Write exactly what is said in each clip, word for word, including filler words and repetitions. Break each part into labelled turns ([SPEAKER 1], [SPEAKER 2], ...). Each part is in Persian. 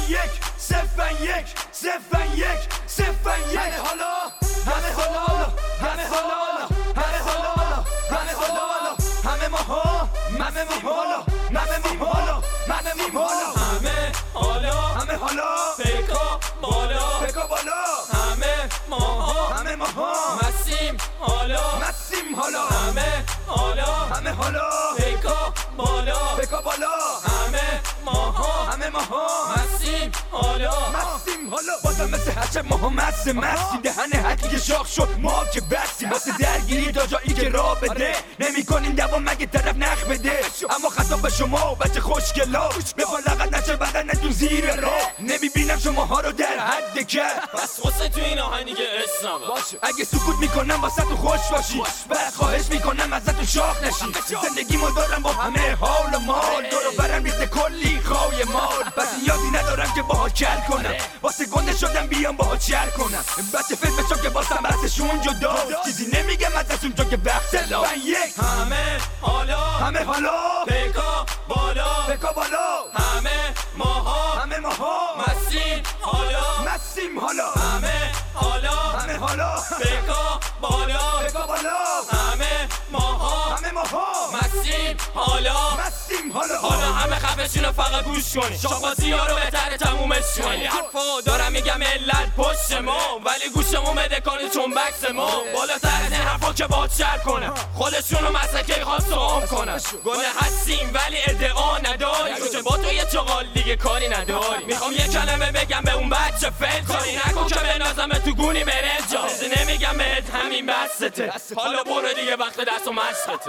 [SPEAKER 1] یک صفر یک صفر یک صفر یک همه حالا همه حالا همه حالا همه حالا همه حالا همه ماها همه ماها همه ماها همه ماها همه حالا همه حالا پیکا بالا پیکا بالا همه ماها همه ماها مسیم حالا مسیم حالا همه حالا همه حالا پیکا بالا پیکا بالا همه ماها همه ماها مسیم حالا مسیم حالا بازم مثل هرچه ماها مست مستی دهن حکی که شاخ شد ما که بستیم واسه درگیری تا جایی که راه بده نمی کنین دوام مگه طرف نخ بده اما خطاب به شما بچه خوشگلا به بالغت نشه بدنتون زیر راه نمی بینم شماها رو در حد که
[SPEAKER 2] بس خسته تو این آهنی که اسمم
[SPEAKER 1] اگه سکوت میکنم واسه تو خوش باشی بعد خواهش میکنم ازتون شاخ نشی زندگی ما دارم با همه حال و مال دورو برم ریخته کلی خواهی مال بس یادی ندارم که باها کل کنم واسه گنده شدم بیام باها چل کنم بچه فیلم چون که واسه بسشون جدا چیزی نمیگم ازشون چون که وقت لا یک
[SPEAKER 2] همه حالا
[SPEAKER 1] همه حالا
[SPEAKER 2] پیکا بالا
[SPEAKER 1] پیکا بالا
[SPEAKER 2] همه ماها
[SPEAKER 1] همه ماها
[SPEAKER 2] مسیم حالا
[SPEAKER 1] مسیم حالا
[SPEAKER 2] همه حالا
[SPEAKER 1] همه حالا
[SPEAKER 2] پیکا بالا
[SPEAKER 1] پیکا بالا
[SPEAKER 2] همه ماها
[SPEAKER 1] همه ماها
[SPEAKER 2] مسیم حالا
[SPEAKER 1] مسیم حالا
[SPEAKER 2] حالا همه خفشون رو فقط گوش کنی شاقبازی ها رو بهتره تمومش کنی حرفا دارم میگم علت پشت ما ولی گوشمون بده کنی چون بکس ما بالاتر از این حرفا که باید شر کنه خودشون رو مسلکه خواست عام کنن گنه هستیم ولی ادعا نداری که با تو یه چغال دیگه کاری نداری میخوام یه کلمه بگم به اون بچه فیل کاری نکن که به نازم تو گونی برنجا نمیگم بهت همین بسته حالا برو دیگه وقت دست و مشقته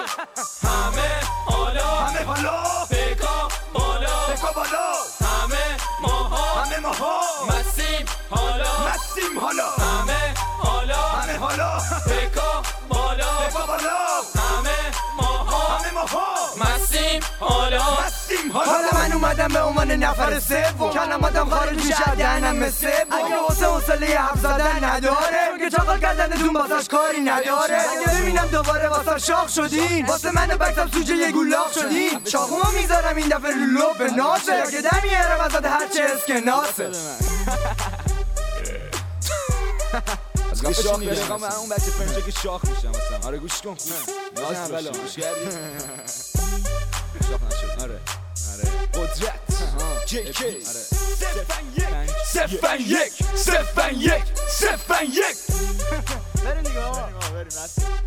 [SPEAKER 2] همه حالا
[SPEAKER 1] همه حالا
[SPEAKER 2] پیکا بالا
[SPEAKER 1] پیکا بالا
[SPEAKER 2] همه ماها
[SPEAKER 1] همه ماها
[SPEAKER 2] مسیم حالا
[SPEAKER 1] مسیم حالا
[SPEAKER 2] همه حالا
[SPEAKER 1] همه حالا
[SPEAKER 2] پیکا بالا
[SPEAKER 1] پیکا بالا
[SPEAKER 2] همه ماها
[SPEAKER 1] همه ماها
[SPEAKER 2] مسیم حالا
[SPEAKER 1] مسیم حالا
[SPEAKER 3] حالا من اومدم به عنوان نفر سوم کلماتم خارج میشه دهنم مثل اگه واسه حوصله حرف زدن نداره که چاقال کردنتون واسش کاری نداره اگه ببینم دوباره واسه شاخ شدین واسه من بکتم سوجه یه گولاخ شدین چاقوما میذارم این دفعه رو لب ناسه که در میارم ازت هرچه اسکناسه
[SPEAKER 4] از گفت شاخ برقم من اون بچه پنجه که شاخ میشم مثلا آره گوش کن ناز بلا گوش کردی شاخ نشد آره آره قدرت جی کی آره
[SPEAKER 1] صفر یک صفر یک صفر یک
[SPEAKER 3] بریم دیگه آقا
[SPEAKER 4] بریم بریم